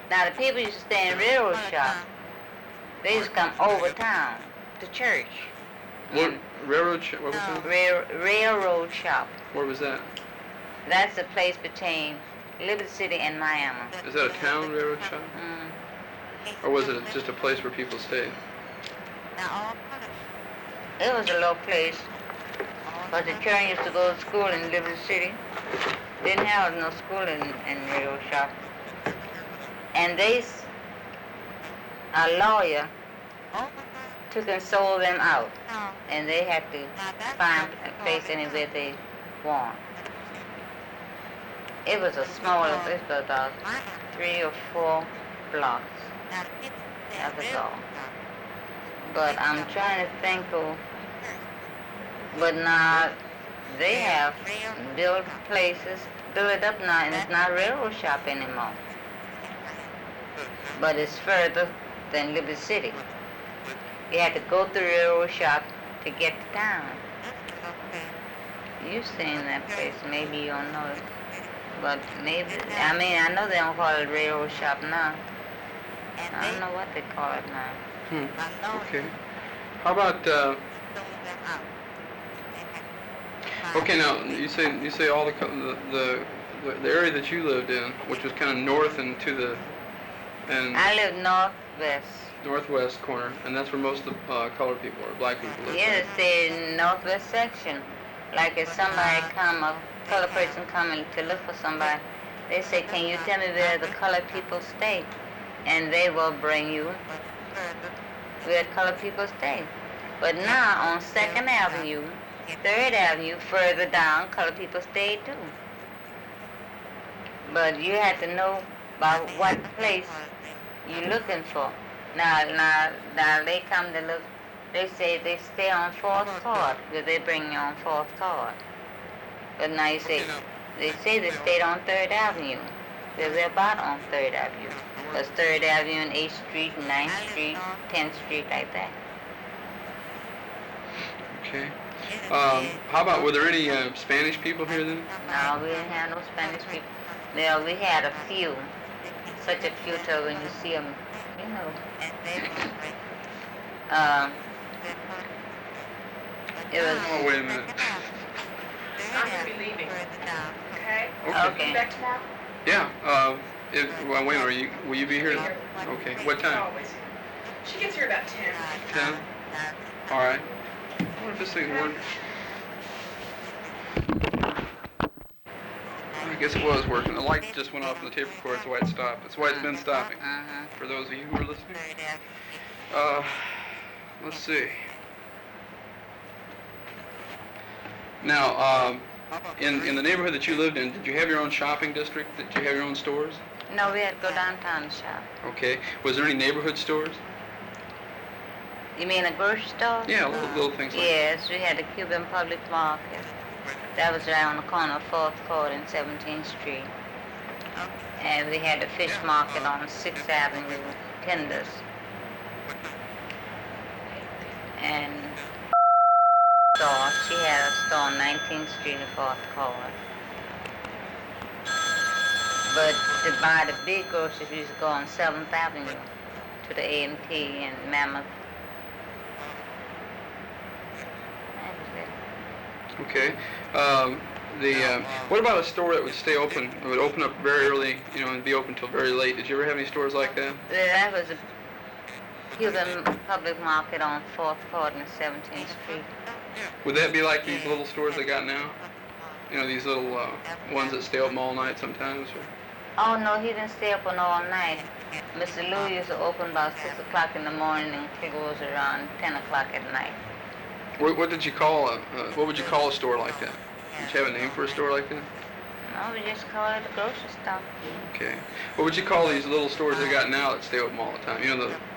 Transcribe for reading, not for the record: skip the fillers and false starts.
Now the people used to stay in railroad shop. They used to come over town to church. What railroad? What was that? Railroad shop. Where was that? That's the place between Liberty City and Miami. Is that a town railroad shop? Or was it just a place where people stayed? It was a little place. But the children used to go to school in Liberty City. Didn't have no school in railroad shop. And a lawyer took and sold them out. And they had to find a place anywhere they want. It was a smaller, it was about 3 or 4 blocks. That was all. But I'm trying to think of, but now they have built places, built it up now, and it's not a railroad shop anymore. But it's further than Liberty City. You had to go through the railroad shop to get to town. You've seen that place, maybe you don't know it. But maybe, I know they don't call it railroad shop now. I don't know what they call it now. Okay. How about, okay, now, you say all the area that you lived in, which was kind of north and to the, and I live northwest. Northwest corner, and that's where most of the colored people or black people live. Yes, the northwest section. Like if somebody a colored person coming to look for somebody, they say, can you tell me where the colored people stay? And they will bring you where colored people stay. But now on 2nd Avenue, 3rd Avenue, further down, colored people stay too. But you have to know about what place you're looking for. Now they come to look, they say they stay on 4th Court, because they bring you on 4th Court. But now you say, they stayed on 3rd Avenue, because they're about on 3rd Avenue. Because 3rd Avenue and 8th Street, 9th Street, 10th Street, like that. Okay. How about, were there any Spanish people here then? No, we didn't have no Spanish people. Well, we had a few, such a few till when you see them, you know. It was... Oh, wait a minute. I'm going to be leaving. Okay? Okay. You back tomorrow? Yeah. Well, wait a minute. Will you be here? Okay. What time? Always. She gets here about 10. 10? All right. I wonder if this thing works. I guess it was working. The light just went off in the tape recorder. That's why it stopped. That's why it's been stopping. For those of you who are listening. Let's see. Now, in the neighborhood that you lived in, did you have your own shopping district? Did you have your own stores? No, we had to go downtown and shop. Okay. Was there any neighborhood stores? You mean a grocery store? Yeah, little things like Yes, we had the Cuban Public Market. That was right on the corner of 4th Court and 17th Street. And we had the fish market on 6th Avenue, Tenders. And she had a store on 19th Street and 4th Court. But to buy the big groceries, we used to go on 7th Avenue to the A&P and Mammoth. Okay. What about a store that would stay open? It would open up very early, and be open till very late. Did you ever have any stores like that? That was a Cuban Public Market on 4th Court and 17th Street. Would that be like these little stores they got now? These little ones that stay open all night sometimes? Or? Oh, no, he didn't stay open all night. Mr. Lou used to open about 6 o'clock in the morning and close around 10 o'clock at night. What did you call what would you call a store like that? Did you have a name for a store like that? No, we just call it a grocery store. Okay. What would you call these little stores they got now that stay open all the time?